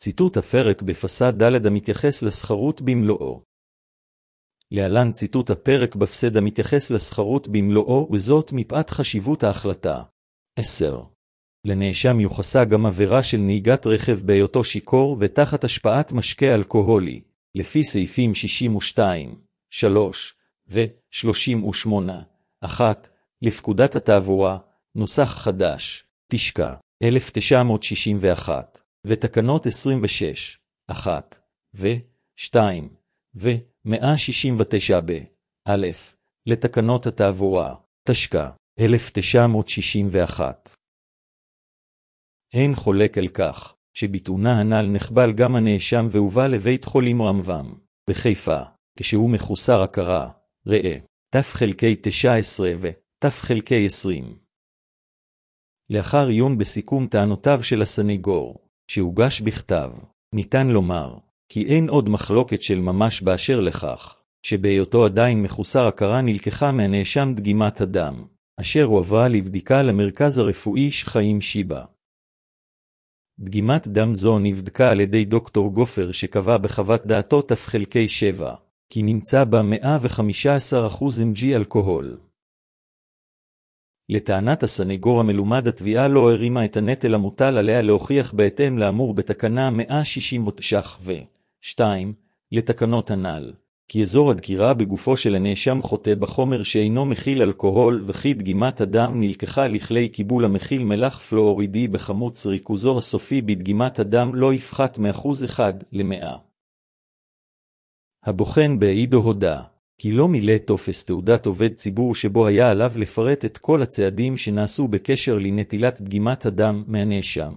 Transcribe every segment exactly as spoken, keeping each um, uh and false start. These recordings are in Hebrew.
ציטוט הפרק בפסד ד' המתייחס לסחרות במלואו. להלן ציטוט הפרק בפסד המתייחס לסחרות במלואו, וזאת מפאת חשיבות ההחלטה. עשר. לנאשם יוחסה גם עבירה של נהיגת רכב בהיותו שיכור ותחת השפעת משקה אלכוהולי, לפי סעיפים שישים ושתיים, שלוש ו-שלושים ושמונה, אחת, לפקודת התעבורה, נוסח חדש, תשכ"א, אלף תשע מאות שישים ואחת, ותקנות עשרים ושש, אחת, ו-שתיים, ו-מאה שישים ותשע ב. א', לתקנות התעבורה, תשכ"א, אלף תשע מאות שישים ואחת. אין חולק על כך, שבתאונה הנ"ל נחבל גם הנאשם והובא לבית חולים רמב"ם, בחיפה, כשהוא מחוסר הכרה, ראה, ת' חלקי תשע עשרה ו-ת' חלקי עשרים. לאחר עיון בסיכום טענותיו של הסניגור, שהוגש בכתב, ניתן לומר, כי אין עוד מחלוקת של ממש באשר לכך, שבהיותו עדיין מחוסר הכרה נלקחה מהנאשם דגימת הדם, אשר הועברה לבדיקה למרכז הרפואי שחיים שיבא. דגימת דם זו נבדקה על ידי דוקטור גופר שקבע בחוות דעתו ת' חלקי שבע, כי נמצא בה מאה וחמישה עשר אחוז אם ג'י אלכוהול. לטענת הסניגור המלומד התביעה לא הרימה את הנטל המוטל עליה להוכיח בהתאם לאמור בתקנה מאה שישים ושתיים לתקנות הנ"ל, כי אזור הדקירה בגופו של הנאשם חוטא בחומר שאינו מכיל אלכוהול וכי דגימת הדם נלקחה לכלי קיבול המכיל מלח פלואורידי בחמוץ ריכוזו הסופי בדגימת הדם לא יפחת מאחוז אחד למאה. הבוחן בעידו הודה, כי לא מילא טופס תעודת עובד ציבור שבו היה עליו לפרט את כל הצעדים שנעשו בקשר לנטילת דגימת הדם מהנאשם.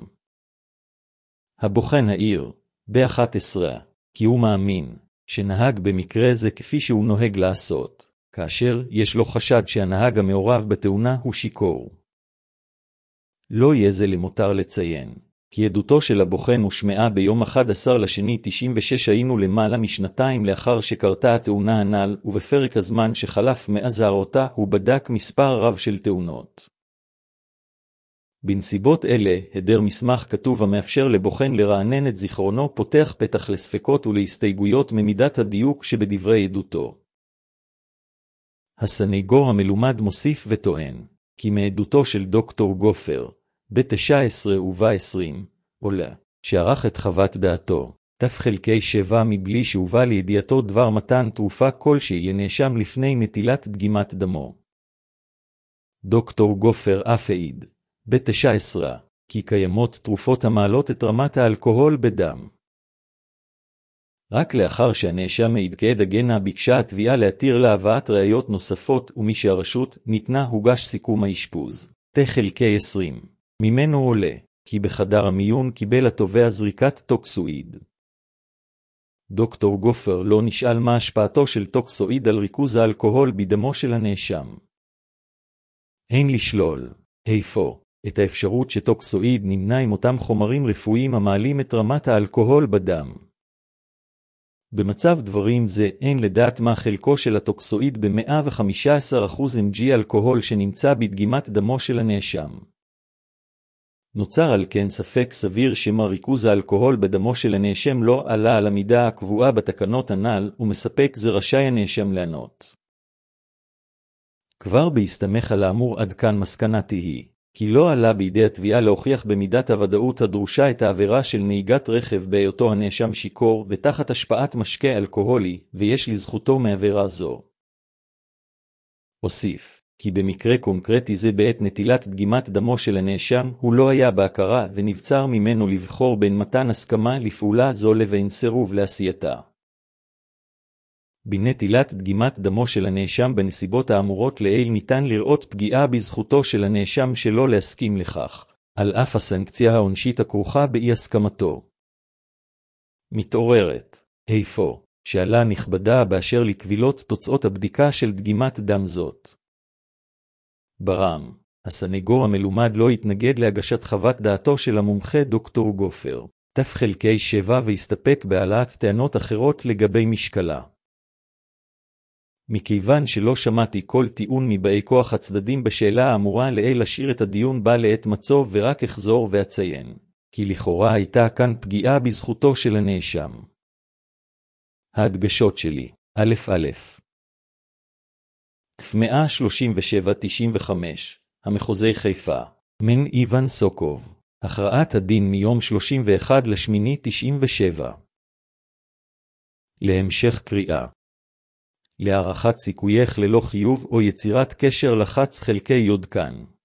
הבוחן העיר, ב-אחת עשרה, כי הוא מאמין, שנהג במקרה זה כפי שהוא נוהג לעשות, כאשר יש לו חשד שהנהג המעורב בתאונה הוא שיכור. לא יהיה זה למותר לציין, כי עדותו של הבוחן הושמעה ביום אחד עשר לשני תשעים ושש היינו למעלה משנתיים לאחר שקרתה התאונה הנ"ל, ובפרק הזמן שחלף מאז הערתה הוא בדק מספר רב של תאונות. בנסיבות אלה, היעדר מסמך כתוב המאפשר לבוחן לרענן את זיכרונו פותח פתח לספקות ולהסתייגויות ממידת הדיוק שבדברי עדותו. הסניגור המלומד מוסיף וטוען, כי מעדותו של דוקטור גופר, ב-תשע עשרה וב-עשרים, עולה, שערך את חוות דעתו, ת' חלקי שבע מבלי שהובא לידיעתו דבר מתן תרופה כלשהי נאשם לפני נטילת דגימת דמו. דוקטור גופר אף העיד, ב-תשע עשרה, כי קיימות תרופות המעלות את רמת האלכוהול בדם. רק לאחר שהנאשם העיד כעד הגנה ביקשה התביעה להתיר להבאת ראיות נוספות ומשהרשות ניתנה הוגש סיכום האשפוז, ת' חלקי עשרים. ממנו עולה, כי בחדר המיון קיבל התובע זריקת טוקסואיד. דוקטור גופר לא נשאל מה השפעתו של טוקסואיד על ריכוז האלכוהול בדמו של הנאשם. אין לשלול, איפה, את האפשרות שטוקסואיד נמנה עם אותם חומרים רפואיים המעלים את רמת האלכוהול בדם. במצב דברים זה אין לדעת מה חלקו של הטוקסואיד ב-מאה וחמישה עשר אחוז אם ג'י אלכוהול שנמצא בדגימת דמו של הנאשם. נוצר על כן ספק סביר שמה ריכוז האלכוהול בדמו של הנאשם לא עלה על המידה הקבועה בתקנות הנ"ל, ומספק זה רשאי הנאשם לענות. כבר בהסתמך על האמור עד כאן מסקנתי היא, כי לא עלה בידי התביעה להוכיח במידת הוודאות הדרושה את העבירה של נהיגת רכב בהיותו הנאשם שיכור ותחת השפעת משקה אלכוהולי, ויש לזכותו מעבירה זו. הוסיף, כי במקרה קונקרטי זה בעת נטילת דגימת דמו של הנאשם הוא לא היה בהכרה ונבצר ממנו לבחור בין מתן הסכמה לפעולה זו לבין סירוב לעשייתה. בנטילת דגימת דמו של הנאשם בנסיבות האמורות לעיל ניתן לראות פגיעה בזכותו של הנאשם שלא להסכים לכך, על אף הסנקציה העונשית הכרוכה באי הסכמתו. מתעוררת, איפה, שעלה נכבדה באשר לקבילות תוצאות הבדיקה של דגימת דם זאת. ברם, הסניגור המלומד לא התנגד להגשת חוות דעתו של המומחה דוקטור גופר, ת' חלקי שבע והסתפק בהעלאת טענות אחרות לגבי משקלה. מכיוון שלא שמעתי כל טיעון מבאי כוח הצדדים בשאלה האמורה לעיל להשאיר את הדיון בה לעת מצוא ורק אחזור ואציין, כי לכאורה הייתה כאן פגיעה בזכותו של הנאשם. ההדגשות שלי, א' א' מאה שלושים ושבע תשעים וחמש, המחוזי חיפה, מן איוון סוקוב, הכרעת הדין מיום שלושים ואחד לשמיני תשעים ושבע. להמשך קריאה. להערכת סיכוייך ללא חיוב או יצירת קשר לחץ חלקי יוד כאן.